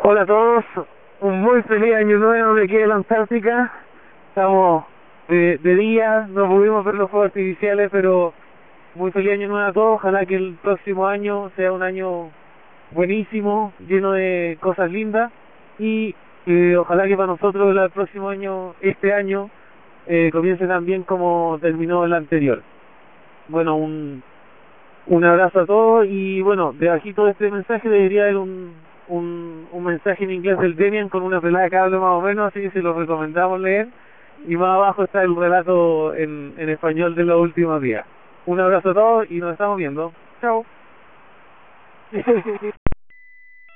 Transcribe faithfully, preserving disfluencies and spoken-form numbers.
Hola a todos, un muy feliz año nuevo de aquí de la Antártica. Estamos de, de día, no pudimos ver los fuegos artificiales, pero muy feliz año nuevo a todos. Ojalá que el próximo año sea un año buenísimo, lleno de cosas lindas, y eh, ojalá que para nosotros el próximo año, este año, eh, comience tan bien como terminó el anterior. Bueno, un, un abrazo a todos, y bueno, debajito de este mensaje debería haber un, un, un mensaje en inglés del Demian con una pelada que hable más o menos, así que se lo recomendamos leer, y más abajo está el relato en, en español de los últimos días. Un abrazo a todos y nos estamos viendo. Chao.